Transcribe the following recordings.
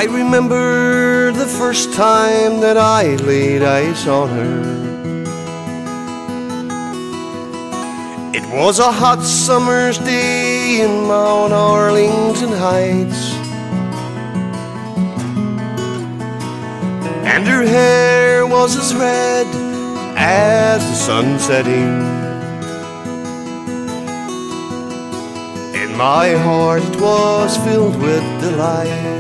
I remember the first time that I laid eyes on her. It was a hot summer's day in Mount Arlington Heights, and her hair was as red as the sun setting. In my heart it was filled with delight.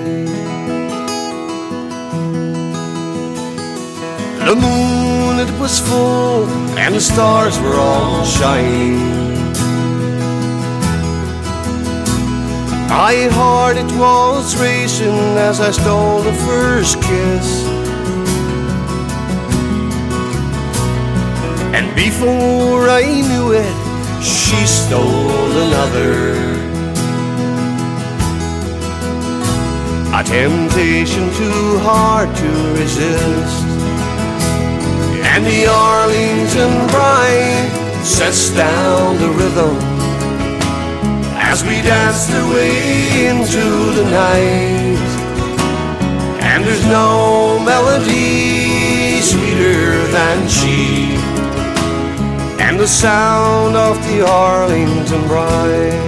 The moon, it was full, and the stars were all shining. My heart, it was racing as I stole the first kiss. And before I knew it, she stole another. A temptation too hard to resist. And the Arlington bride sets down the rhythm as we danced away into the night. And there's no melody sweeter than she, and the sound of the Arlington bride.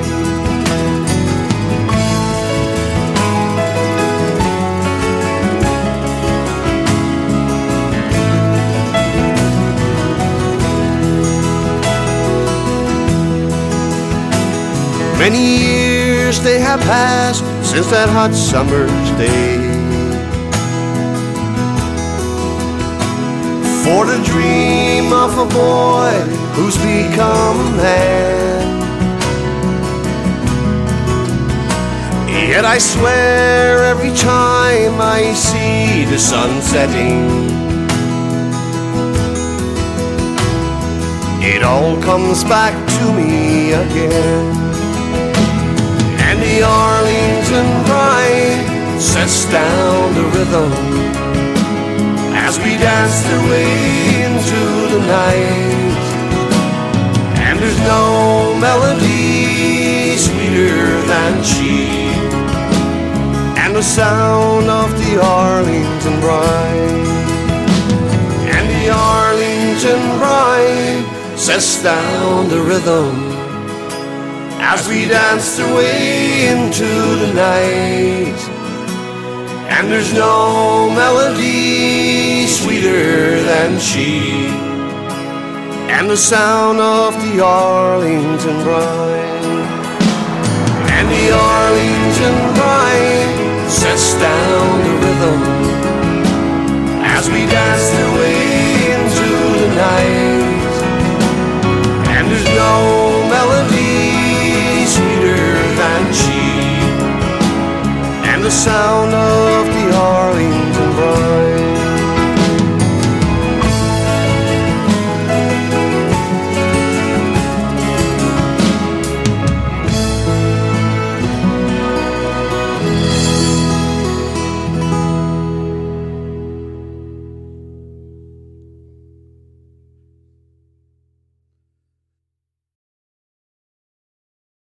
Many years they have passed since that hot summer's day, for the dream of a boy who's become a man. Yet I swear every time I see the sun setting, it all comes back to me again. And the Arlington bride sets down the rhythm as we danced away into the night. And there's no melody sweeter than she, and the sound of the Arlington bride. And the Arlington bride sets down the rhythm as we danced away into the night. And there's no melody sweeter than she, and the sound of the Arlington bride. And the Arlington bride sets down the rhythm as we danced away into the night.